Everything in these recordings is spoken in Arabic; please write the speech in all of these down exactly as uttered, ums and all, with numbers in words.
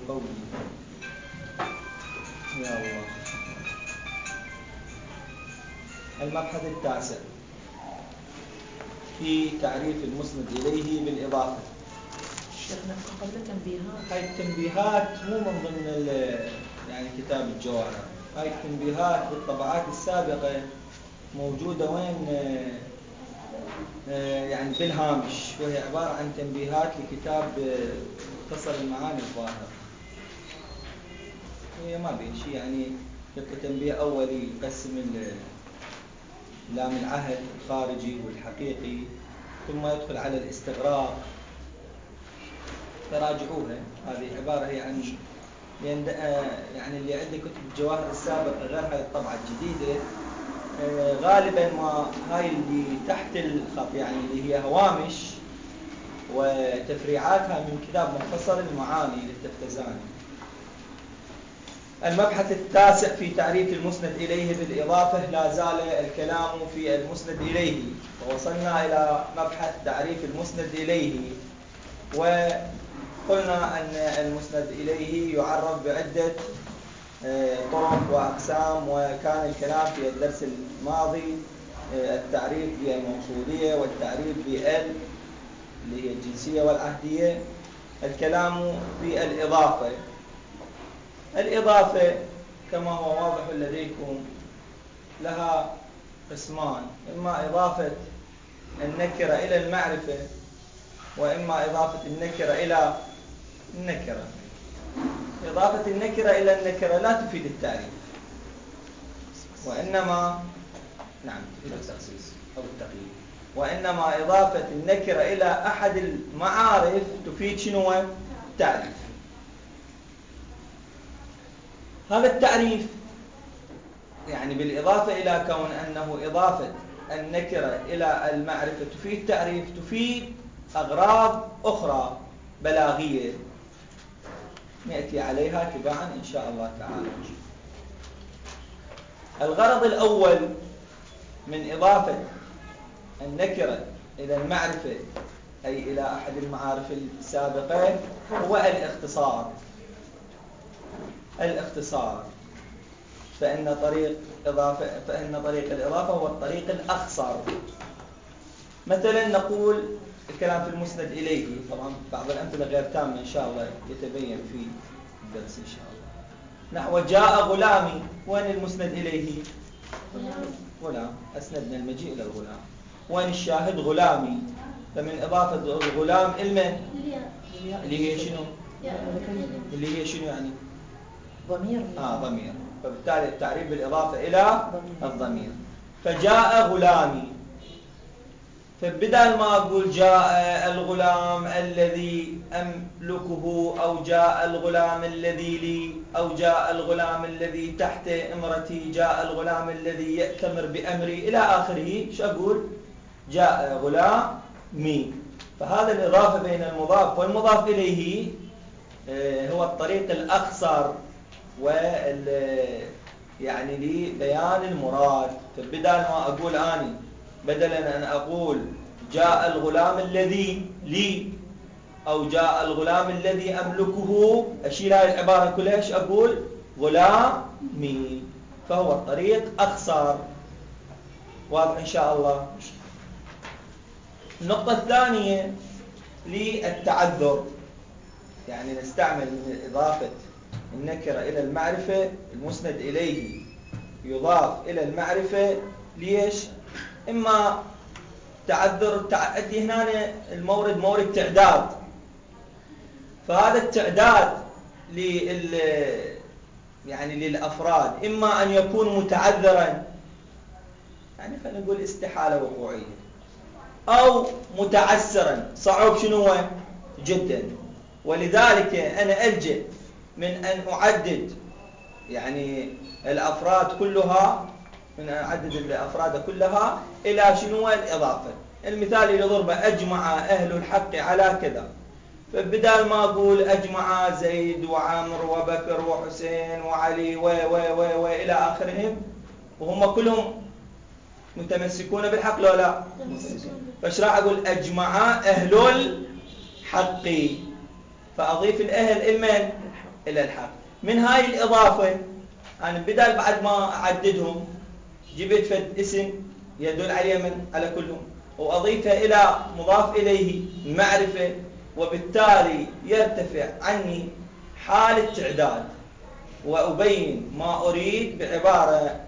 قولي يا الله. المبحث التاسع في تعريف المسند إليه بالإضافة. شيخنا قبل تنبيهات، هاي التنبيهات مو من ضمن يعني كتاب الجواهر، هاي التنبيهات بالطبعات السابقة موجودة وين؟ يعني بالهامش، وهي عبارة عن تنبيهات لكتاب مختصر المعاني الظاهرة. هي ما بين شيء، يعني تنبيه أولي يقسم لام العهد الخارجي والحقيقي، ثم يدخل على الاستغراق. تراجعوها، هذه عبارة هي عن يعني اللي عنده كتب الجواهر السابقة غير هاي الطبعة الجديدة، غالبا ما هاي اللي تحت الخط يعني اللي هي هوامش وتفريعاتها من كتاب مختصر المعاني للتفتزاني. المبحث التاسع في تعريف المسند إليه بالإضافة. لا زال الكلام في المسند إليه، ووصلنا إلى مبحث تعريف المسند إليه، وقلنا أن المسند إليه يعرف بعدة طرق وأقسام، وكان الكلام في الدرس الماضي التعريف بالموصولية والتعريف بال اللي هي الجنسية والعهدية. الكلام في الإضافة. الإضافة كما هو واضح لديكم لها قسمان، إما إضافة النكرة إلى المعرفة، وإما إضافة النكرة إلى النكرة. إضافة النكرة إلى النكرة لا تفيد التعريف، وإنما نعم تفيد التخصيص أو التقييد، وإنما إضافة النكرة إلى أحد المعارف تفيد شنو؟ التعريف. هذا التعريف يعني بالإضافة إلى كون أنه إضافة النكرة إلى المعرفة تفيد تعريف، تفيد أغراض أخرى بلاغية نأتي عليها تباعا إن شاء الله تعالى. الغرض الأول من إضافة النكرة إلى المعرفة أي إلى أحد المعارف السابقة هو الاختصار. الاختصار فإن طريق إضافة فإن طريق الإضافة هو الطريق الأخصر. مثلا نقول الكلام في المسند إليه، طبعا بعض الأمثلة غير تامة إن شاء الله يتبين في الدرس إن شاء الله. نحو جاء غلامي، وين المسند إليه؟ غلام، أسندنا المجيء إلى الغلام. وين الشاهد؟ غلامي. فمن إضافة الغلام المن اللي هي شنو؟ اللي هي شنو يعني؟ ضمير. آه ضمير. فبالتالي التعريف بالإضافة إلى الضمير. فجاء غلامي، فبدل ما أقول جاء الغلام الذي أملكه، أو جاء الغلام الذي لي، أو جاء الغلام الذي تحت إمرتي، جاء الغلام الذي يأتمر بأمري إلى آخره، شو أقول؟ جاء غلامي. فهذا الإضافة بين المضاف والمضاف إليه هو الطريق الأخصر وال يعني لبيان المراد. فبدل ما أقول أني بدلا أن أقول جاء الغلام الذي لي أو جاء الغلام الذي أملكه، أشيل هذه العبارة كلها، إيش أقول؟ غلامي. فهو الطريق أخصر. واضح إن شاء الله. النقطة الثانية للتعذر، يعني نستعمل من إضافة النكرة إلى المعرفة المسند إليه يضاف إلى المعرفة. ليش؟ إما تعذر التعدي، هنا المورد مورد تعداد، فهذا التعداد لل يعني للأفراد إما أن يكون متعذرا، يعني خلينا نقول استحالة وقوعية، أو متعسرا صعب شنو جدا. ولذلك أنا ألجأ من أن أعدد يعني الأفراد كلها من أن أعدد الأفراد كلها إلى شنو الإضافة. المثال اللي ضربه أجمع أهل الحق على كذا، فبدال ما أقول أجمع زيد وعمر وبكر وحسين وعلي و و و و إلى آخرهم، وهم كلهم متمسكون بالحق لو لا، فايش راح أقول؟ أجمع أهل الحق، فأضيف الأهل المن إلى الحق. من هاي الإضافة أنا بدل بعد ما أعددهم جبت فد اسم يدل على اليمن على كلهم وأضيفه إلى مضاف إليه معرفة، وبالتالي يرتفع عني حال التعداد وأبين ما أريد بعبارة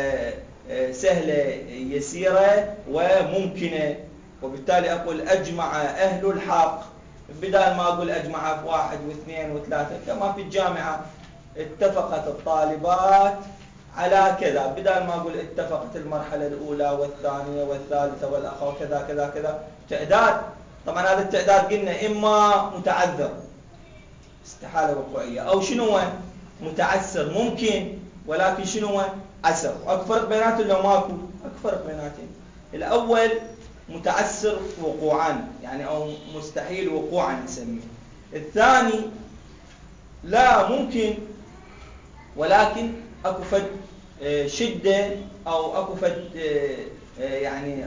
سهلة يسيرة وممكنة. وبالتالي أقول أجمع أهل الحق بدل ما أقول أجمع واحد واثنين وثلاثة كما في الجامعة اتفقت الطالبات على كذا، بدل ما أقول اتفقت المرحلة الأولى والثانية والثالثة والأخوة كذا كذا كذا تعداد. طبعا هذا التعداد قلنا إما متعذر استحالة وقوعية أو شنو متعسر ممكن، ولكن شنو عسر. وأكو فرق بيناتهم لو ماكو؟ أكو فرق بيناتهم. الأول متعسر وقوعا يعني أو مستحيل وقوعا نسميه. الثاني لا ممكن ولكن أكو فد شدة أو أكو فد يعني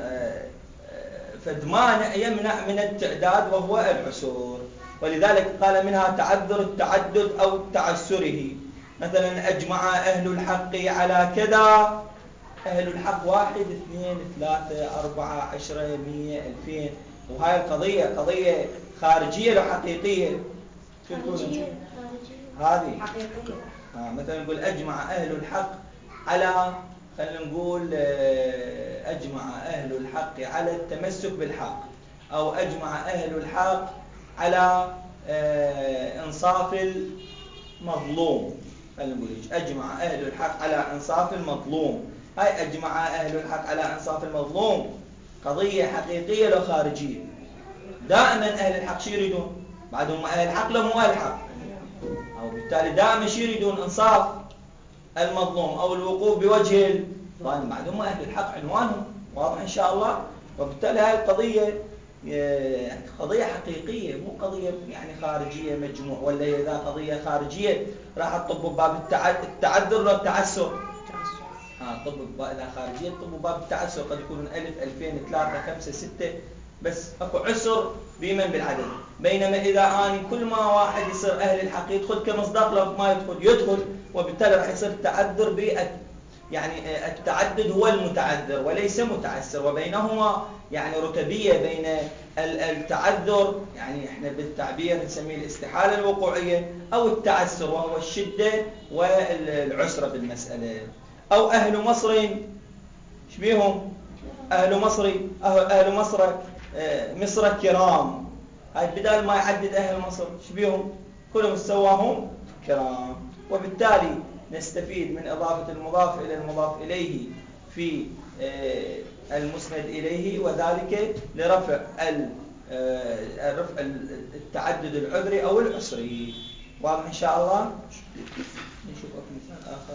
فد مانع يمنع من التعداد وهو العسور. ولذلك قال منها تعذر التعدد أو تعسره. مثلا أجمع أهل الحق على كذا، أهل الحق واحد اثنين ثلاثة أربعة عشرة مية ألفين، وهاي القضية قضية خارجية لو حقيقية. خارجية هذه حقيقية. آه مثلا نقول أجمع أهل الحق على، خلينا نقول أجمع أهل الحق على التمسك بالحق، أو أجمع أهل الحق على إنصاف المظلوم. خلينا نقول أجمع أهل الحق على إنصاف المظلوم. هاي أجمع أهل الحق على إنصاف المظلوم قضية حقيقية لو خارجية. دائما أهل الحق شو يريدون؟ بعدهم أهل الحق لو مو أهل الحق، أو بالتالي دائما شو يريدون؟ إنصاف المظلوم أو الوقوف بوجه الظالم. بعدهم أهل الحق عنوانهم واضح إن شاء الله. وبالتالي هاي القضية قضية حقيقية مو قضية يعني خارجية مجموع، ولا إذا قضية خارجية راح تطب باب التعذر لو التعسر. ها طب إذا خارجية طب باب التعسر قد يكون ألف ألفين ثلاثة خمسة ستة بس أكو عسر بمن بالعدد. بينما إذا أنا كل ما واحد يصير أهل الحق يدخل كمصداق لو ما يدخل يدخل، وبالتالي راح يصير تعذر بالت يعني التعدد هو المتعذر وليس متعسر، وبينهما يعني رتبية بين التعذر يعني احنا بالتعبير نسميه الاستحالة الوقوعية، أو التعسر وهو الشدة والعسرة بالمسألة. أو أهل مصر شبيهم؟ أهل مصر أهل مصر مصر كرام. هاي بدال ما يعدد أهل مصر شبيهم؟ كلهم سواهم كرام. وبالتالي نستفيد من إضافة المضاف إلى المضاف إليه في المسند إليه، وذلك لرفع التعدد العذري أو العسري. واضح إن شاء الله. نشوف مثال آخر.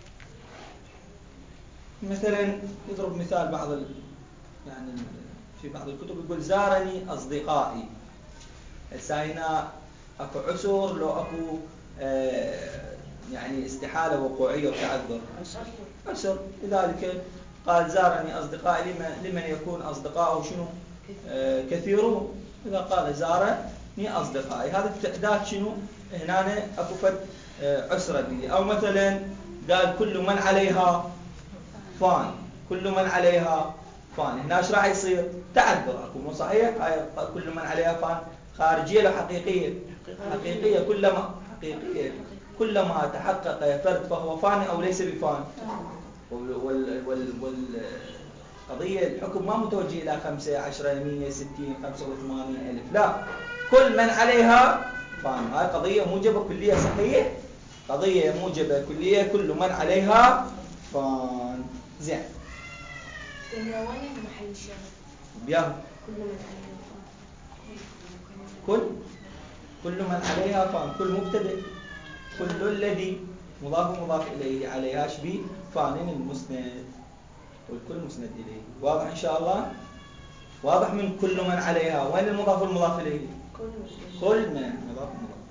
مثلا يضرب مثال بعض ال... يعني في بعض الكتب يقول زارني أصدقائي. هسه هنا أكو عسر لو أكو آه يعني استحالة وقوعية وتعذر. عسر. لذلك قال زارني أصدقائي لمن, لمن يكون أصدقائه شنو آه كثيرون. إذا قال زارني أصدقائي هذا التعداد شنو هنا أكو فد آه عسرة به. أو مثلا قال كل من عليها فان، كل من عليها فان. هنا ايش راح يصير؟ تعذر اكو مو صحيح؟ هاي كل من عليها فان خارجيه ولا حقيقيه؟ حقيقيه. كلما حقيقيه كلما تحقق فرد فهو فان او ليس بفان. وال وال والقضيه الحكم ما متوجه الى خمسة عشرة مية ستين خمسة وثمانين الف، لا، كل من عليها فان. هاي قضيه موجبه كليه صحيح، قضيه موجبه كليه كل من عليها فان. زين. وين محل الشاهد؟ بياهو كل من عليها فان. كل كل من عليها فان. كل مبتدئ. كل الذي مضاف مضاف إليه عليها شبيه فان المسند، والكل مسند إليه. واضح إن شاء الله. واضح من كل من عليها. وين المضاف المضاف إليه؟ كل من مضاف مضاف.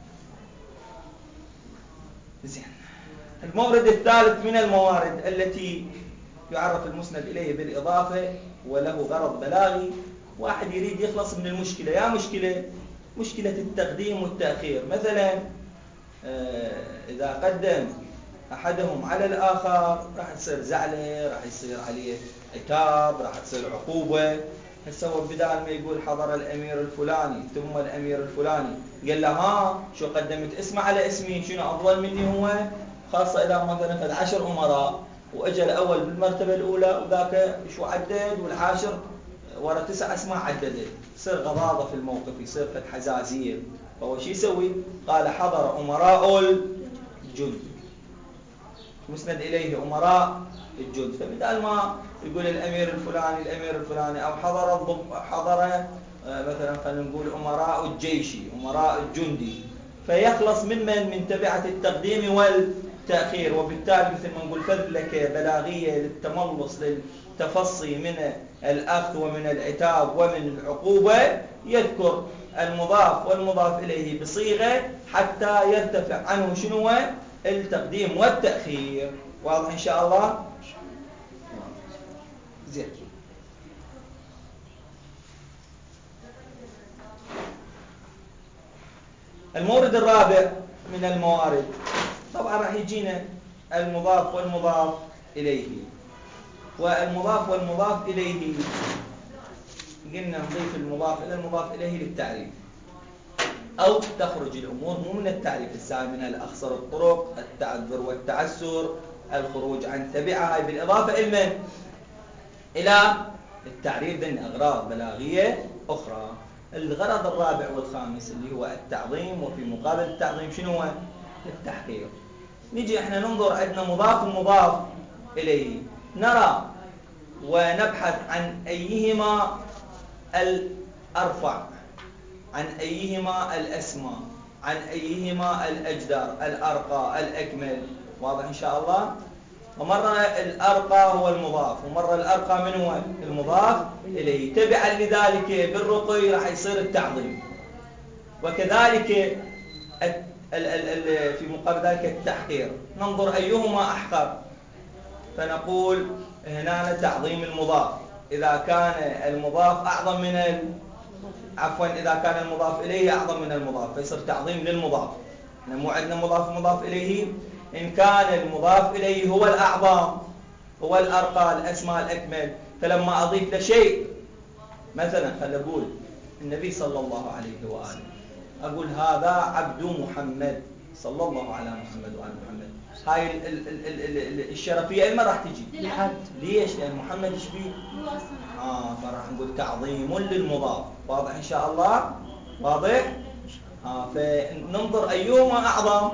زين. المورد الثالث من الموارد التي يعرف المسند إليه بالإضافة وله غرض بلاغي. واحد يريد يخلص من المشكلة، يا مشكلة مشكلة التقديم والتأخير. مثلا إذا قدم أحدهم على الآخر راح تصير زعلة، راح يصير عليه عتاب، راح تصير عقوبة. هسه هو بدال ما يقول حضر الأمير الفلاني ثم الأمير الفلاني، قال له ها شو قدمت اسمه على اسمي، شنو أفضل مني هو؟ خاصة إذا مثلا فد عشر أمراء وأجى الأول بالمرتبة الأولى وذاك شو عدد والعاشر ورا تسع أسماء عددت، يصير غضاضة في الموقف، يصير فد حزازية. فهو شو يسوي؟ قال حضر أمراء الجند، مسند إليه أمراء الجند. فبدال ما يقول الأمير الفلاني الأمير الفلاني أو حضر الضب حضر مثلا خلينا نقول أمراء الجيش أمراء الجندي، فيخلص من من من تبعة التقديم والتأخير. وبالتالي مثل ما نقول فذلكة بلاغية للتملص للتفصي من الأخذ ومن العتاب ومن العقوبة، يذكر المضاف والمضاف إليه بصيغة حتى يرتفع عنه شنو التقديم والتأخير. واضح إن شاء الله؟ زين. المورد الرابع من الموارد، طبعا راح يجينا المضاف والمضاف إليه. والمضاف والمضاف إليه قلنا نضيف المضاف إلى المضاف إليه للتعريف، أو تخرج الأمور مو من التعريف السائل منها الأخصر الطرق، التعذر والتعسر، الخروج عن تبعها، بالإضافة إلى إلى التعريف ضمن أغراض بلاغية أخرى. الغرض الرابع والخامس اللي هو التعظيم، وفي مقابل التعظيم شنو هو؟ التحقير. نجي احنا ننظر عندنا مضاف ومضاف إليه، نرى ونبحث عن أيهما الأرفع، عن أيهما الأسمى، عن أيهما الأجدر، الأرقى، الأكمل. واضح إن شاء الله؟ ومرة الأرقى هو المضاف، ومرة الأرقى من هو؟ المضاف إليه. تبعا لذلك بالرقي راح يصير التعظيم، وكذلك في مقابل ذلك التحقير. ننظر أيهما أحقر، فنقول هنا تعظيم المضاف إذا كان المضاف أعظم من ال... عفوا إذا كان المضاف إليه أعظم من المضاف فيصير تعظيم للمضاف. مو عندنا مضاف مضاف إليه، إن كان المضاف إليه هو الأعظم هو الأرقى الأسمى الأكمل، فلما أضيف لشيء مثلا خلينا نقول النبي صلى الله عليه وآله، أقول هذا عبد محمد صلى الله على محمد وعلى محمد، هاي ال ال ال ال الشرفية ما راح تجي لحد. ليش؟ لأن محمد إيش بيه؟ آه فراح نقول تعظيم للمضاف. واضح إن شاء الله؟ واضح؟ آه فننظر أيهما أعظم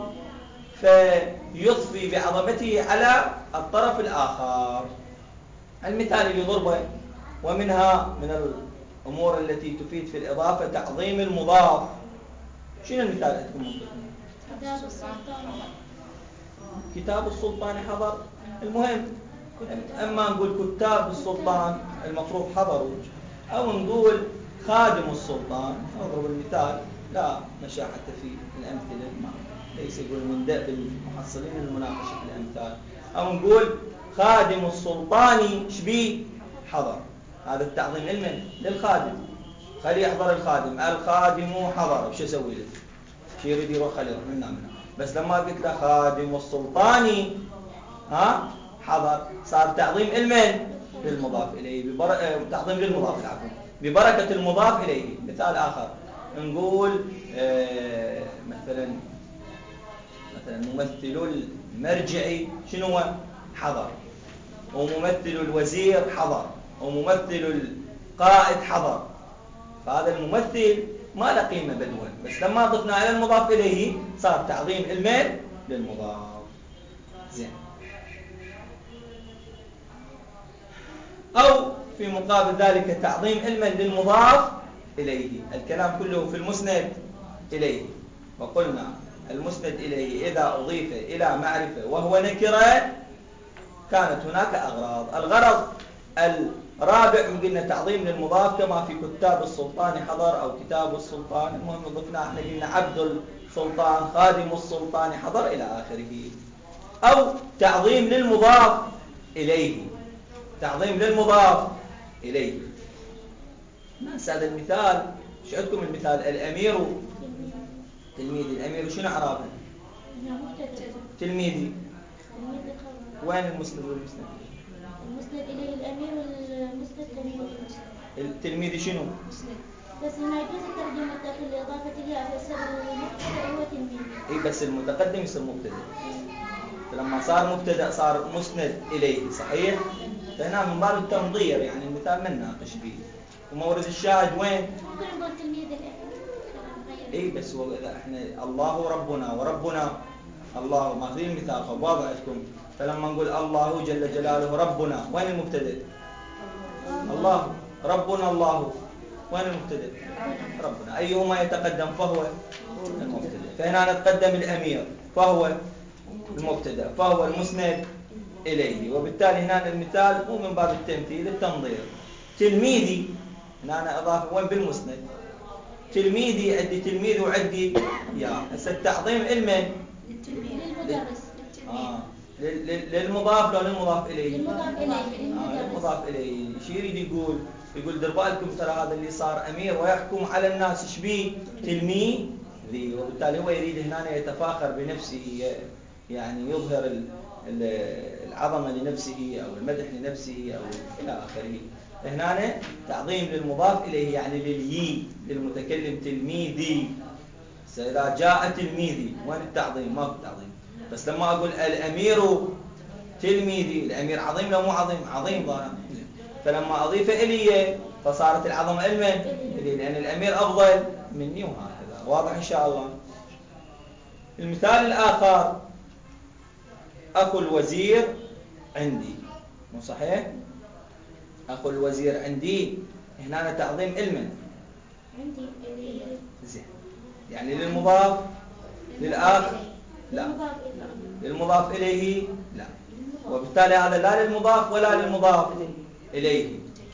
فيضفي بعظمته على الطرف الآخر. المثال اللي ضربه ومنها من الأمور التي تفيد في الإضافة تعظيم المضاف. شنو المثال عندكم منطقنا؟ كتاب السلطان. كتاب السلطان حضر. المهم أما نقول كتاب السلطان المفروض حضروا، أو نقول خادم السلطان، نضرب المثال لا مشاحة في الأمثلة، ما ليس يقول من دأب المحصلين المناقشة في الأمثال. أو نقول خادم السلطان شبيه حضر، هذا التعظيم لمن؟ للخادم، خلي يحضر الخادم، الخادم حضر، وش يسوي له؟ شي يريد يروح خليه يروح منا منا. بس لما قلت له خادم السلطان ها حضر، صار تعظيم لمن؟ للمضاف إليه، ببر... تعظيم للمضاف العفو ببركة المضاف إليه. مثال آخر نقول آه مثلا مثلا ممثل المرجعي شنو هو؟ حضر، وممثل الوزير حضر، وممثل القائد حضر. فهذا الممثل ما له قيمة بدون، بس لما ضفنا على المضاف إليه صار تعظيم المال للمضاف. زين. أو في مقابل ذلك تعظيم علما للمضاف إليه. الكلام كله في المسند إليه، وقلنا المسند إليه إذا أضيف إلى معرفة وهو نكرة كانت هناك أغراض. الغرض الرابع قلنا تعظيم للمضاف كما في كتاب السلطان حضر أو كتاب السلطان. المهم ضفنا احنا قلنا عبد السلطان، خادم السلطان حضر إلى آخره. أو تعظيم للمضاف إليه، تعظيم للمضاف إليه. ناس هذا المثال، شو عندكم المثال؟ الأمير تلميذ، الأمير شنو أعرابه؟ تلميذي تلميذ خبر. وين المسند والمسند؟ المسند إليه الأمير والمسند تلميذ. التلميذي شنو؟ بس ما يجوز الترجمة داخل الإضافة الياء، فيصير المبتدأ هو تلميذ. اي بس المتقدم يصير مبتدأ. فلما صار مبتدأ صار مسند إليه، صحيح؟ فهنا من باب التنظير، يعني المثال ما نناقش فيه. ومورد الشاهد وين؟ ممكن نقول تلميذ الأمير. اي بس هو اذا احنا الله ربنا وربنا الله ماخذين المثال واضح عندكم، فلما نقول الله جل جلاله ربنا وين المبتدأ؟ الله. ربنا الله وين المبتدأ؟ ربنا. أيهما يتقدم فهو المبتدأ. فهنا نتقدم الأمير فهو المبتدأ، فهو المسند إليه. وبالتالي هنا المثال مو من باب التمثيل، التنظير. تلميذي هنا أنا أضافه وين؟ بالمسند. تلميذي عندي تلميذ وعندي يا هسه التعظيم المن؟ للمدرس. آه. للمضاف لو للمضاف إليه؟ للمضاف إليه. آه للمضاف إليه. شو يريد يقول؟ يقول دير بالكم ترى هذا اللي صار أمير ويحكم على الناس ايش بيه؟ تلميذي. وبالتالي هو يريد هنا يتفاخر بنفسه، يعني يظهر العظمة لنفسه أو المدح لنفسه أو إلى آخره. هنا تعظيم للمضاف إليه يعني لليي للمتكلم تلميذي. إذا جاء تلميذي وين التعظيم؟ ما في تعظيم. بس لما أقول الأمير تلميذي، الأمير عظيم لو مو عظيم؟ عظيم ظاهر. فلما أضيف إلي فصارت العظمة المن؟ إلي، لأن الأمير أفضل مني وهكذا. واضح إن شاء الله. المثال الآخر أخو الوزير عندي، مو صحيح؟ أخو الوزير عندي هنا تعظيم المن عندي زين، يعني للمضاف للآخ لا، للمضاف إليه لا. وبالتالي هذا لا للمضاف ولا للمضاف إليه.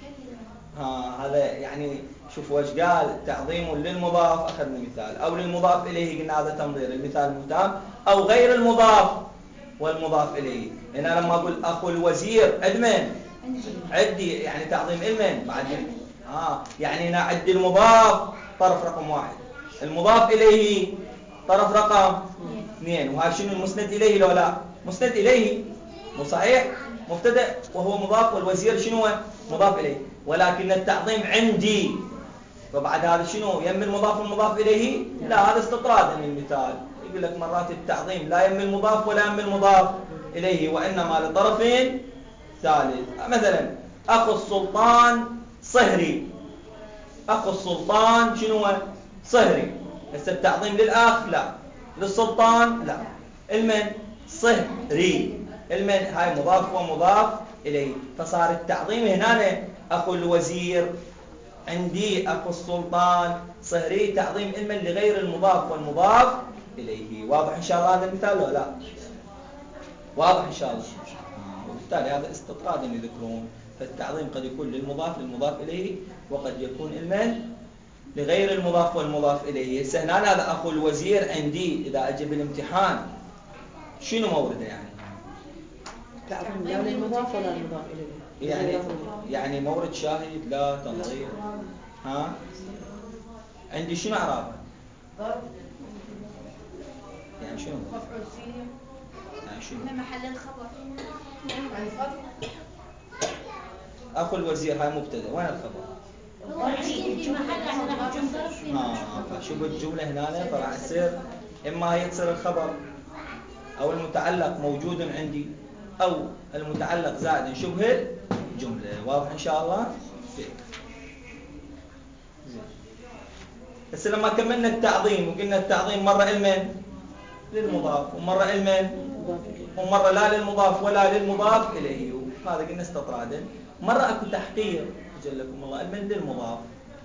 ها هذا يعني شوف وش قال تعظيم للمضاف، أخذنا مثال، أو للمضاف إليه قلنا هذا تنظير المثال المتام، أو غير المضاف والمضاف إليه. هنا لما أقول أخو الوزير أدمن عدي يعني تعظيم المن بعد آه يعني هنا عدي المضاف طرف رقم واحد، المضاف إليه طرف رقم اثنين. وهذا شنو المسند إليه لو لا؟ مسند إليه مو صحيح؟ مبتدأ وهو مضاف، والوزير شنو؟ مضاف إليه. ولكن التعظيم عندي، وبعد هذا شنو؟ يم المضاف والمضاف إليه؟ لا، هذا استطرادا من المثال. يقول لك مرات التعظيم لا يم المضاف ولا يم المضاف إليه، وإنما لطرف ثالث. مثلا أخو السلطان صهري، أخو السلطان شنو؟ صهري. هسه التعظيم للأخ لا، للسلطان لا. المن؟ صهري. المن هاي مضاف ومضاف إليه، فصار التعظيم هنا أخو الوزير عندي، أخو السلطان صهري، تعظيم المن لغير المضاف والمضاف إليه. واضح إن شاء الله هذا المثال ولا لا؟ واضح إن شاء الله. وبالتالي هذا استطرادا يذكرون. فالتعظيم قد يكون للمضاف للمضاف إليه، وقد يكون المن لغير المضاف والمضاف إليه. هنا هذا أخو الوزير عندي إذا أجي بالامتحان شنو مورده يعني؟ تعظيم لا للمضاف ولا للمضاف إليه، يعني يعني مورد شاهد لا تنظير. ها عندي شنو اعرابه؟ يعني شنو مفعول فيه، يعني شنو من محل الخبر. اخو الوزير هاي مبتدا، وين الخبر؟ هو عندي في محل يعني راح جنبه في ها فشوف الجمله هنا فراح تصير اما هي تصير الخبر او المتعلق موجود عندي، او المتعلق زائد شبه الجمله. واضح ان شاء الله؟ بس لما كملنا التعظيم وقلنا التعظيم مرة المن للمضاف ومرة المن ومرة لا للمضاف ولا للمضاف إليه، هذا قلنا استطرادا. مرة أكو تحقير جلكم الله المن للمضاف،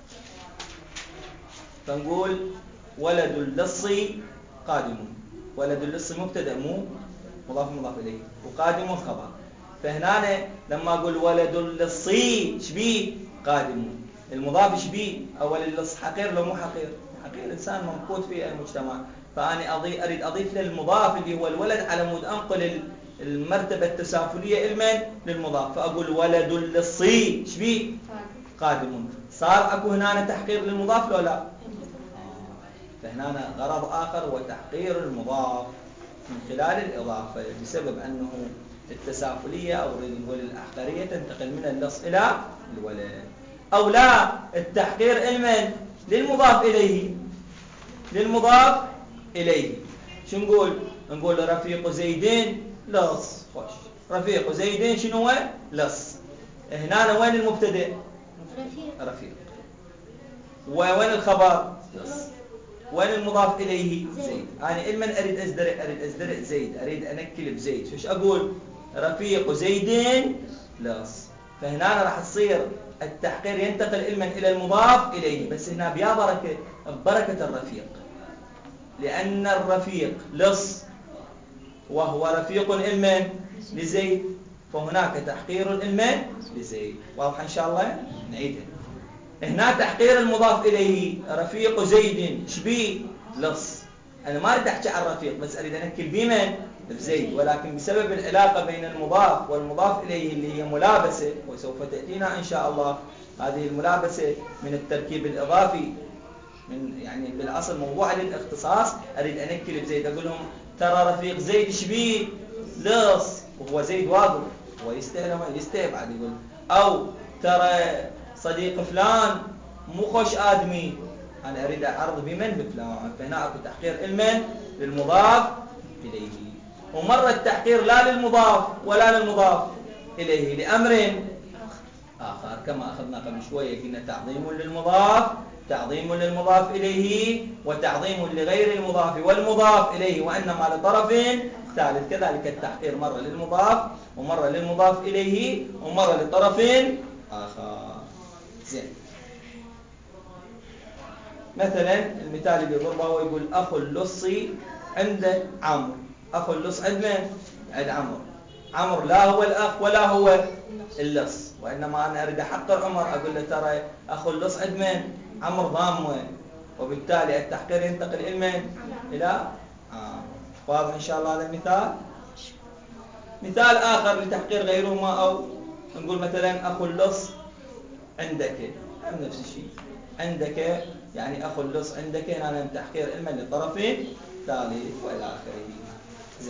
فنقول ولد اللص قادم. ولد اللص مبتدأ مو مضاف مضاف إليه، وقادم خبر. فهنا لما أقول ولد اللص شبيه قادم، المضاف شبيه أول اللص حقير لو مو حقير؟ حقير، إنسان ممقوت في المجتمع. فأنا أضيف أريد أضيف للمضاف اللي هو الولد على مود أنقل المرتبة التسافلية المن للمضاف، فأقول ولد اللص شبيه قادم. صار أكو هنا تحقير للمضاف لو لا؟ فهنا غرض آخر هو تحقير المضاف. من خلال الإضافة بسبب أنه التسافلية أو نقول الأحقرية تنتقل من اللص إلى الولد. أو لا، التحقير علما للمضاف إليه للمضاف إليه. شو نقول؟ نقول رفيق زيدين لص. خوش، رفيق زيدين شنو هو؟ لص. هنا وين المبتدئ؟ رفيق. رفيق. وين الخبر؟ لص. وين المضاف إليه؟ زيد. أنا علما أريد أزدرئ أريد أزدرئ زيد، أريد أنكل بزيد، شوش أقول؟ رفيق زيدين لص. فهنا راح تصير التحقير ينتقل علما إلى المضاف إليه، بس هنا بيا بركة ببركة الرفيق، لأن الرفيق لص وهو رفيق علما لزيد، فهناك تحقير علما لزيد. واضح إن شاء الله؟ نعيدها. هنا تحقير المضاف إليه رفيق زيد شبيه؟ لص. أنا ما أريد أحكي عن الرفيق، بس أريد أنكل بمن؟ بزيد، ولكن بسبب العلاقة بين المضاف والمضاف إليه اللي هي ملابسة، وسوف تأتينا إن شاء الله هذه الملابسة من التركيب الإضافي، من يعني بالأصل موضوع للاختصاص. أريد أنكل بزيد، أقول لهم ترى رفيق زيد شبيه؟ لص، وهو زيد واقف، هو يستهل يستهل بعد يقول. أو ترى صديق فلان مو خوش آدمي، أنا أريد أعرض بمن؟ بفلان. فهنا أكو تحقير علما للمضاف إليه. ومرة التحقير لا للمضاف ولا للمضاف إليه، لأمر آخر كما أخذنا قبل شوية، قلنا تعظيم للمضاف، تعظيم للمضاف إليه، وتعظيم لغير المضاف والمضاف إليه، وإنما لطرف ثالث. كذلك التحقير مرة للمضاف ومرة للمضاف إليه ومرة لطرف آخر. زين، مثلا المثال اللي يضربه هو يقول أخو اللص عند عمرو. أخو اللص عند من؟ عند عمرو. عمرو لا هو الأخ ولا هو اللص، وإنما أنا أريد أحقر عمر، أقول له ترى أخو اللص عند من؟ عمرو ضامه، وبالتالي التحقير ينتقل إلى من؟ إلى آه. واضح إن شاء الله هذا المثال؟ مثال آخر لتحقير غيرهما، أو نقول مثلا أخو اللص عندك، هم نفس الشيء، عندك يعني أخو اللص عندك، هنا من تحقير علما للطرفين ثالث وإلى آخره. زين،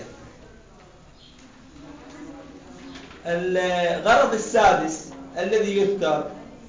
الغرض السادس الذي يذكر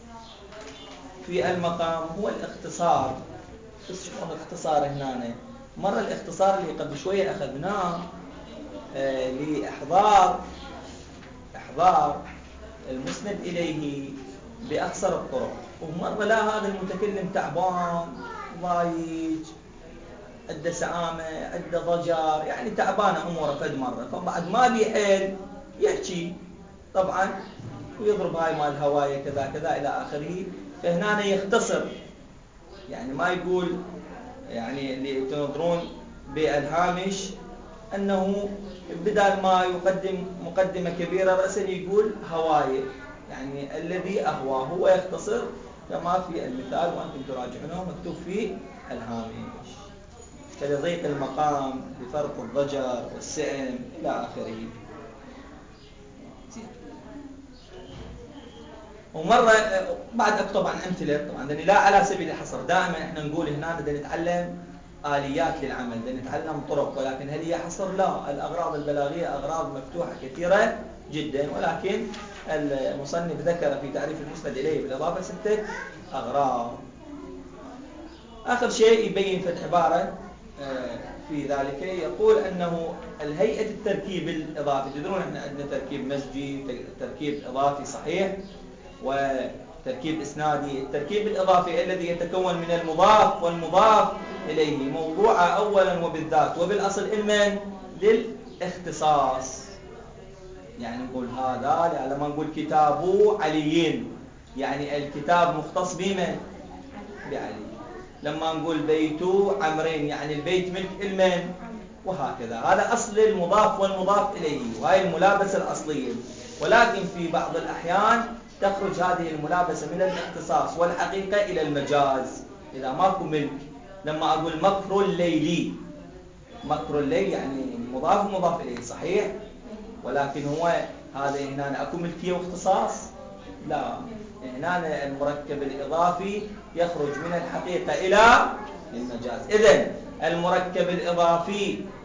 في المقام هو الاختصار. بس شو الاختصار هنا؟ مرة الاختصار اللي قبل شوية أخذناه آه لإحضار إحضار المسند إليه بأقصر الطرق، ومرة لا، هذا المتكلم تعبان ضايج، عنده سآمة، عنده ضجر، يعني تعبانة أموره فد مرة، فبعد ما بيحل يحكي طبعا ويضرب هاي مال هواية كذا كذا إلى آخره. فهنا يختصر، يعني ما يقول، يعني اللي تنظرون بالهامش أنه بدل ما يقدم مقدمة كبيرة رأسا يقول هواية، يعني الذي أهواه، هو يختصر كما في المثال وأنتم تراجعونه مكتوب في الهامش، كلضيق المقام بفرط الضجر والسئم إلى آخره. ومرة بعد أكتب عن أمثلة طبعا، لأن لا على سبيل الحصر، دائما إحنا نقول هنا بدنا نتعلم آليات للعمل، بدنا نتعلم طرق، ولكن هل هي حصر؟ لا، الأغراض البلاغية أغراض مفتوحة كثيرة جدا، ولكن المصنف ذكر في تعريف المسند إليه بالإضافة ستة أغراض. آخر شيء يبين في العبارة في ذلك، يقول أنه الهيئة التركيب الإضافي، تدرون احنا عندنا تركيب مزجي، تركيب إضافي صحيح، وتركيب إسنادي. التركيب الإضافي الذي يتكون من المضاف والمضاف إليه موضوع أولا وبالذات وبالأصل علما للاختصاص. يعني نقول هذا لما نقول كتاب علي، يعني الكتاب مختص بمن؟ بعلي. لما نقول بيت عمرين، يعني البيت ملك المن؟ وهكذا. هذا أصل المضاف والمضاف إليه، وهي الملابسة الأصلية. ولكن في بعض الأحيان تخرج هذه الملابسة من الاختصاص والحقيقة إلى المجاز إذا ماكو ملك. لما أقول مكر الليلي، مكر الليل يعني مضاف ومضاف إليه صحيح، ولكن هو هذا هنا أكو ملكية واختصاص؟ لا، هنا المركب الإضافي يخرج من الحقيقة إلى المجاز. إذن المركب الإضافي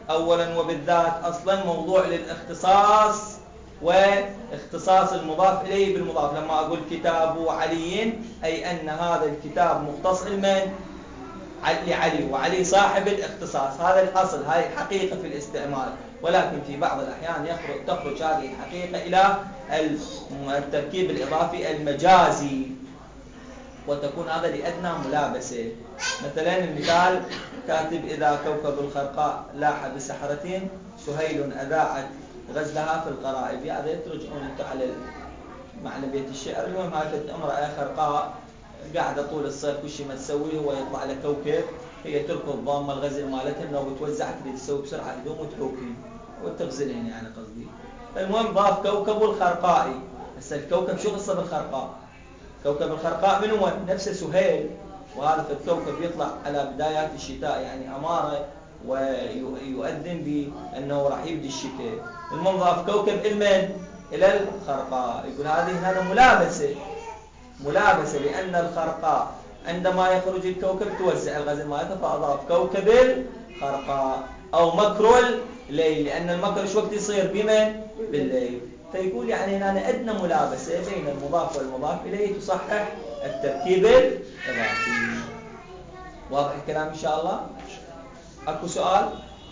أولا وبالذات أصلا موضوع للاختصاص واختصاص المضاف إليه بالمضاف. لما أقول كتاب علي أي أن هذا الكتاب مختص لمن؟ لعلي، وعلي صاحب الاختصاص. هذا الأصل، هذه حقيقة في الاستعمال، ولكن في بعض الأحيان يخرج تخرج هذه الحقيقة إلى التركيب الإضافي المجازي، وتكون هذا لأدنى ملابسة. مثلا المثال كاتب إذا كوكب الخرقاء لاح بسحرة سهيل أذاعت غزلها في القرائب. هذا ترجعون أنتم على معنى بيت الشعر. المهم هكذا امرأة خرقاء قاعدة طول الصيف كل شيء ما تسويه، هو يطلع على كوكب، هي تركض ضامة الغزل مالتها انه بتوزع تريد تسوي بسرعة هدوم وتحوكي وتغزلين يعني قصدي. المهم ضاف كوكب الخرقاء. هسه الكوكب شو قصة بالخرقاء؟ كوكب الخرقاء من هو؟ نفسه سهيل، وهذا في الكوكب يطلع على بدايات الشتاء يعني أمارة ويؤذن بأنه راح يبدي الشتاء. المهم ضاف كوكب المن إلى الخرقاء. يقول هذه هذا ملابسة ملابسة لأن الخرقاء عندما يخرج الكوكب توزع الغزل مالته، فأضاف كوكب الخرقاء. أو مكر الليل لأن المكر شو وقت يصير؟ بمن؟ بالليل. فيقول يعني هنا أدنى ملابسة بين المضاف والمضاف إليه تصحح التركيب الإضافي. واضح الكلام إن شاء الله؟ أكو سؤال؟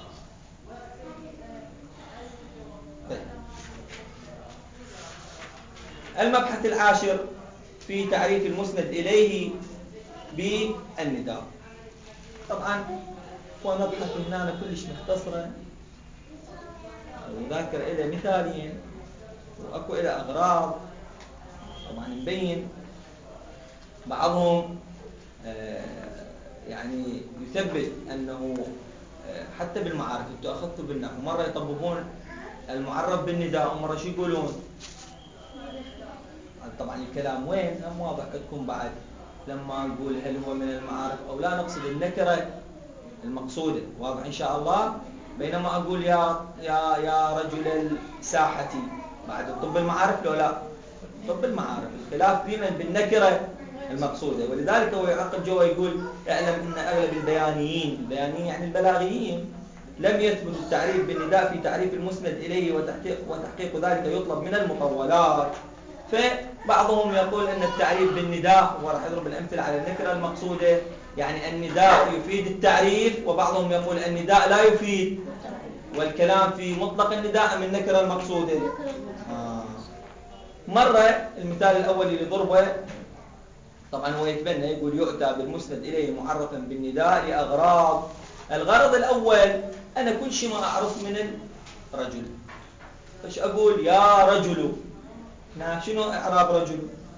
المبحث العاشر في تعريف المسند إليه بالنداء. طبعا هو مبحث هنا كلش مختصرة، وذاكر إلى مثالين وأكو إلى أغراض. طبعا مبين بعضهم يعني يثبت أنه حتى بالمعارف انتوا أخذتوا بالنحو مرة يطبقون المعرف بالنداء ومرة شو يقولون. طبعا الكلام وين هم واضح عندكم بعد لما نقول هل هو من المعارف أو لا نقصد النكرة المقصودة. واضح إن شاء الله. بينما أقول يا يا يا رجل الساحة بعد الطب المعارف لو لا طب المعارف الخلاف بين بالنكرة المقصودة. ولذلك هو يعقد جوا يقول اعلم أن أغلب البيانيين البيانيين يعني البلاغيين لم يثبت التعريف بالنداء في تعريف المسند إليه، وتحقيق, وتحقيق ذلك يطلب من المطولات. فبعضهم يقول أن التعريف بالنداء وراح يضرب الأمثلة على النكرة المقصودة يعني النداء يفيد التعريف، وبعضهم يقول النداء لا يفيد، والكلام في مطلق النداء من النكرة المقصودة. آه. مرة المثال الأول اللي ضربه طبعا هو يتبنى يقول يؤتى بالمسند إليه معرفا بالنداء لأغراض. الغرض الأول أنا كل شيء ما أعرف من الرجل، فش أقول يا رجل. شنو إعراب رجل؟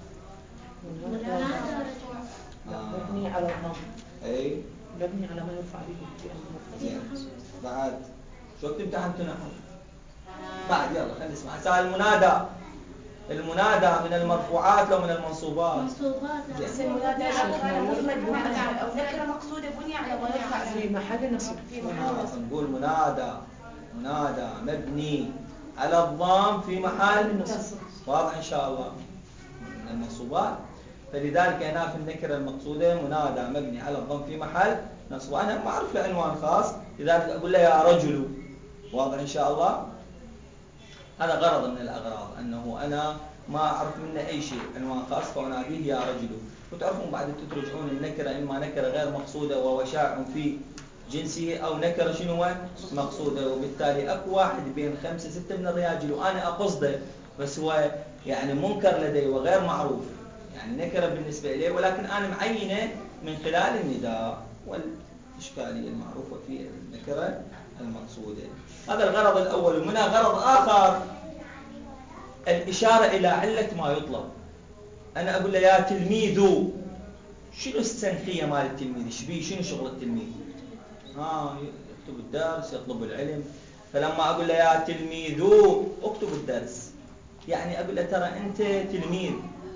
مبني على الضم. أي مبني على ما يرفع به زين. بعد شو وقت امتحنت نحو بعد يلا خلينا نسمع. سؤال المنادى. المنادى من المرفوعات لو من المنصوبات؟ منصوبات. زين. المنادى أو نكرة مقصودة بني على ما يرفع في محل نصب. نقول منادى منادى مبني على الضم في محل نصب. واضح إن شاء الله من المنصوبات. فلذلك هنا في النكرة المقصودة منادى مبني على الضم في محل نصب. وأنا ما أعرف له عنوان خاص لذلك أقول له يا رجل. واضح إن شاء الله. هذا غرض من الأغراض أنه أنا ما أعرف منه أي شيء عنوان خاص فأناديه يا رجل. وتعرفون بعد تترجعون النكرة إما نكرة غير مقصودة وهو شائع في جنسه أو نكرة شنو مقصودة، وبالتالي أكو واحد بين خمسة ستة من الرجال وأنا أقصده بس هو يعني منكر لدي وغير معروف يعني نكرة بالنسبة إليه، ولكن أنا معينة من خلال النداء والإشكالية المعروفة في النكرة المقصودة. هذا الغرض الأول. ومنها غرض آخر الإشارة إلى علة ما يطلب. أنا أقول له يا تلميذ، شنو السنخية مال التلميذ؟ شبيه شنو شغل التلميذ؟ ها يكتب الدرس يطلب العلم. فلما أقول له يا تلميذ اكتب الدرس يعني أقول له ترى أنت تلميذ،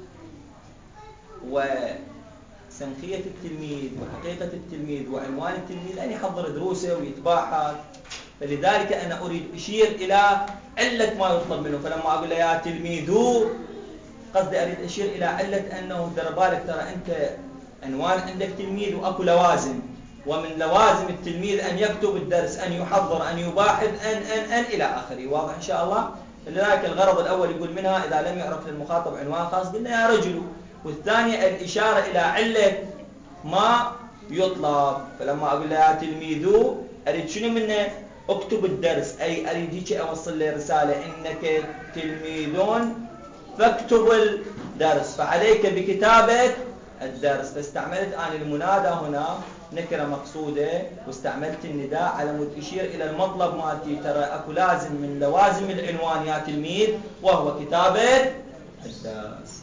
وسنخية التلميذ وحقيقة التلميذ وعنوان التلميذ أن يحضر دروسه ويتباحث. فلذلك أنا أريد أشير إلى علة ما يطلب منه. فلما أقول له يا تلميذ قصدي أريد أشير إلى علة أنه ترى بالك ترى أنت عنوان عندك تلميذ وأكو لوازم ومن لوازم التلميذ أن يكتب الدرس، أن يحضر، أن يباحث، أن أن أن إلى آخره. واضح إن شاء الله؟ لذلك الغرض الأول يقول منها إذا لم يعرف للمخاطب عنوان خاص قلنا يا رجل، والثانية الإشارة إلى علة ما يطلب. فلما أقول له يا تلميذو أريد شنو منه؟ اكتب الدرس، أي أريد هيك أوصل له رسالة إنك تلميذون فاكتب الدرس، فعليك بكتابة الدرس. فاستعملت أنا المنادى هنا نكرة مقصودة، واستعملت النداء على مود يشير إلى المطلب مالتي. ترى أكو لازم من لوازم العنوان يا تلميذ وهو كتابة الدرس.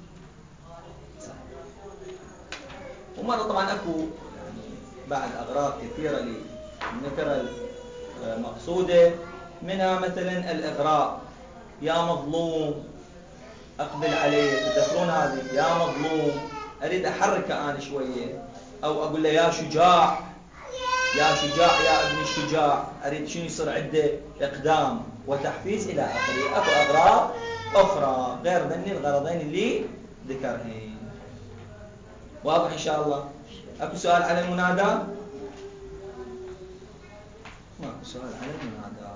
ومرة طبعا أكو يعني بعد أغراض كثيرة للنكرة المقصودة، منها مثلا الإغراء، يا مظلوم أقبل عليه، تذكرون هذه يا مظلوم، أريد أحركه أنا شوية، أو أقول له يا شجاع، يا شجاع يا ابن الشجاع، أريد شنو يصير عنده إقدام وتحفيز إلى آخره. أكو أغراض أخرى غير ذني الغرضين اللي ذكرهن. واضح إن شاء الله؟ أكو سؤال على المنادى؟ ما أكو سؤال على المنادى.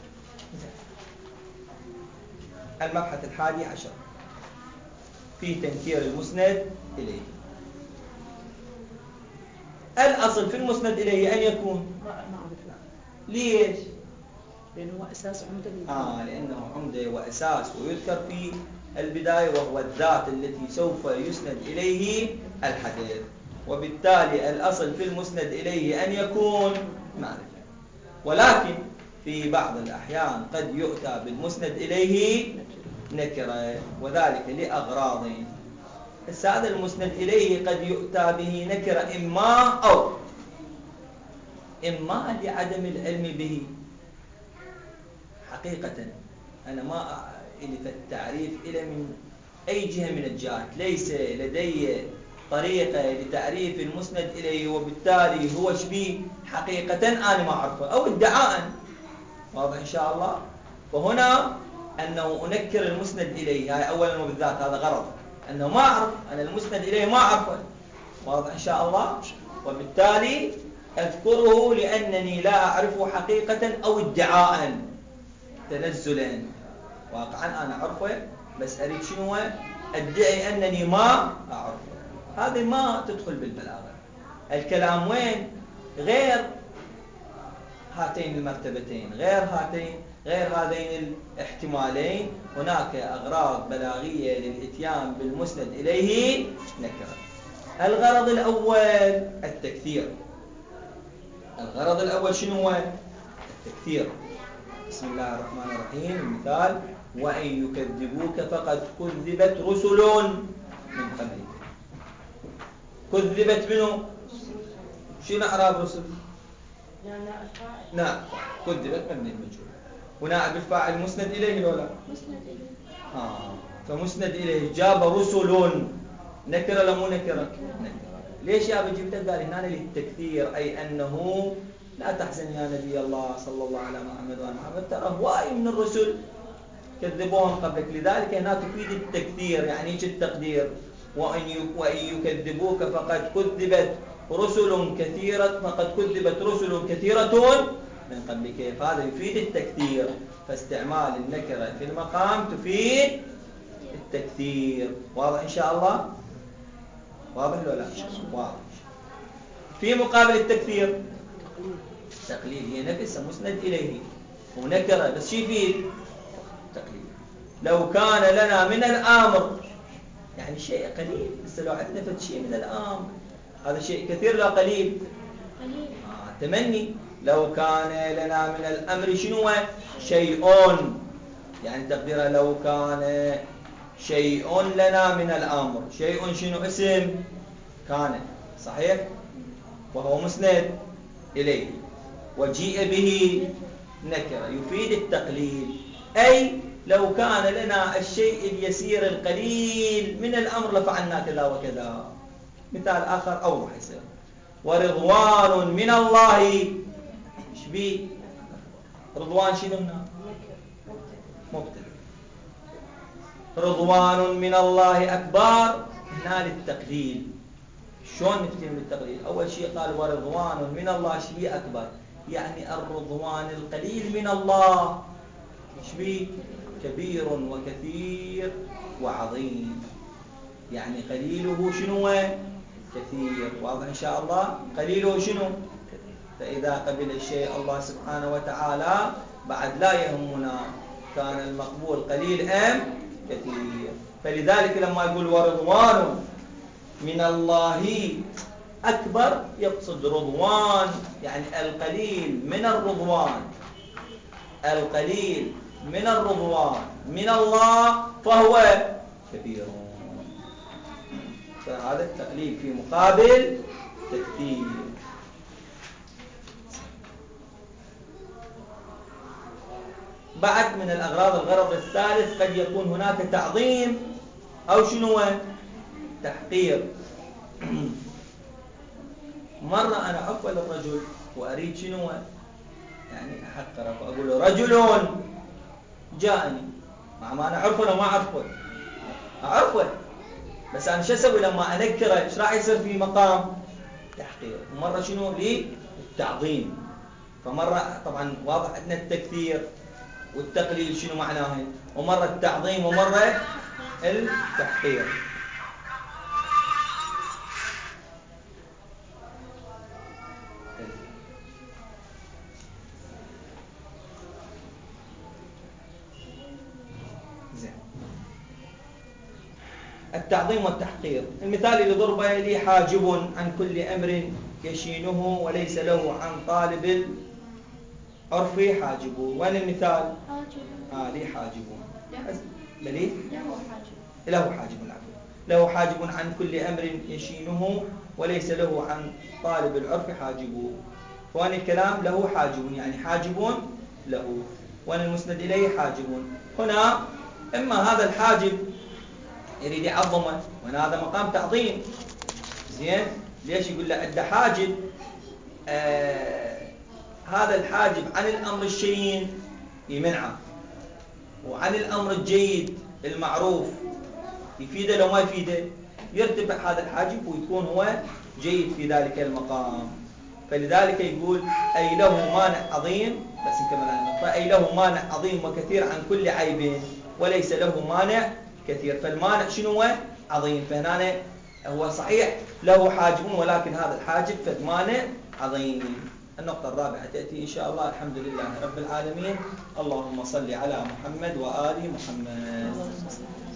المبحث الحادي عشر في تنكير المسند إليه. الأصل في المسند إليه أن يكون ليش؟ لأنه هو أساس عمدة. آه لأنه عمدة وأساس، ويذكر في البداية وهو الذات التي سوف يسند إليه الحديث. وبالتالي الأصل في المسند إليه أن يكون معرفة، ولكن في بعض الأحيان قد يؤتى بالمسند إليه نكرة، وذلك لأغراض. هذا المسند إليه قد يؤتى به نكرة إما أو إما لعدم العلم به حقيقة. أنا ما أعرف التعريف إلى من أي جهة من الجهات، ليس لدي طريقة لتعريف المسند إليه، وبالتالي هو شبيه حقيقة أنا ما أعرفه، أو ادعاء. واضح إن شاء الله؟ وهنا أنه أنكر المسند إليه، هاي أولا وبالذات هذا غرض، أنه ما أعرف أنا المسند إليه ما أعرفه. واضح إن شاء الله؟ وبالتالي أذكره لأنني لا أعرفه حقيقة أو ادعاء تنزلا. واقعا أنا أعرفه بس أريد شنو أدعي أنني ما أعرفه. هذه ما تدخل بالبلاغة. الكلام وين؟ غير هاتين المرتبتين، غير هاتين غير هذين الاحتمالين. هناك أغراض بلاغية للإتيان بالمسند إليه نكرة. الغرض الأول التكثير. الغرض الأول شنو هو؟ التكثير. بسم الله الرحمن الرحيم. المثال: وإن يكذبوك فقد كذبت رسل من قبلك. كذبت منه شنو أعراب رسل؟ نعم كذبت من المجهول. هنا بالفاعل مسند إليه ولا؟ مسند إليه. آه فمسند إليه جاب رسل نكرة ولا مو نكرة؟ نكرة. ليش يا أبي جبت؟ قال هنا للتكثير، أي أنه لا تحزن يا نبي الله صلى الله على محمد وعلى محمد، ترى هواي من الرسل كذبوهم قبلك. لذلك هنا تفيد التكثير، يعني ايش التقدير؟ وإن يكذبوك فقد كذبت رسل كثيرة فقد كذبت رسل كثيرة من قبلك. فهذا يفيد التكثير. فاستعمال النكرة في المقام تفيد التكثير. واضح إن شاء الله؟ واضح ولا لا؟ واضح. في مقابل التكثير تقليل، هي نفسها مسند إليه ونكرة بس شو يفيد؟ تقليل. لو كان لنا من الأمر، يعني شيء قليل، بس لو عندنا فد شيء من الأمر هذا شيء كثير لا قليل؟ قليل. آه تمني. لو كان لنا من الأمر شنو؟ شيء، يعني تقديره لو كان شيء لنا من الأمر. شيء شنو اسم؟ كان، صحيح؟ وهو مسند إليه وجيء به نكرة يفيد التقليل، أي لو كان لنا الشيء اليسير القليل من الأمر لفعلنا كذا وكذا. مثال آخر أوضح يصير: ورضوان من الله. شبيه رضوان شنو هنا؟ مبتدأ. رضوان من الله أكبر، هنا للتقليل. شلون نفتهم بالتقليل؟ أول شيء قال ورضوان من الله شبيه أكبر، يعني الرضوان القليل من الله شبيه كبير وكثير وعظيم، يعني قليله شنو؟ كثير. واضح إن شاء الله؟ قليله شنو؟ كثير. فإذا قبل الشيء الله سبحانه وتعالى بعد لا يهمنا كان المقبول قليل أم كثير. فلذلك لما يقول ورضوان من الله أكبر يقصد رضوان، يعني القليل من الرضوان، القليل من الرضوان من الله فهو كبير. فهذا التقليل في مقابل تكثير. بعد من الأغراض الغرض الثالث قد يكون هناك تعظيم أو شنو؟ تحقير. مرة أنا أقبل الرجل وأريد شنو؟ يعني أحقره، فأقول له رجل جاءني، مع ما أنا أعرفه ولا ما أعرفه؟ أعرفه، بس أنا شو أسوي لما أنكره؟ إيش راح يصير في مقام تحقير؟ مرة شنو؟ للتعظيم. فمرة طبعا واضح عندنا التكثير والتقليل شنو معناه، ومرة التعظيم ومرة التحقير. زين. التعظيم والتحقير، المثال اللي ضربه لي حاجب عن كل أمر يشينه وليس له عن طالب العرف حاجب. وين المثال؟ آه لي حاجب. بلي له حاجب العفو. له حاجب عن كل أمر يشينه وليس له عن طالب العرف حاجب. وين الكلام؟ له حاجب، يعني حاجب له. وين المسند إليه؟ حاجب. هنا إما هذا الحاجب يريد يعظمه، وهنا هذا مقام تعظيم. زين، ليش يقول له عنده حاجب؟ آه هذا الحاجب عن الأمر الشين يمنعه، وعن الأمر الجيد المعروف يفيده لو ما يفيده، يرتفع هذا الحاجب ويكون هو جيد في ذلك المقام. فلذلك يقول أي له مانع عظيم، بس نكمل النقطة، أي له مانع عظيم وكثير عن كل عيب وليس له مانع كثير. فالمانع شنو؟ عظيم. فهنا هو صحيح له حاجب، ولكن هذا الحاجب فد مانع عظيم. النقطة الرابعة تأتي إن شاء الله. الحمد لله رب العالمين. اللهم صل على محمد وآل محمد.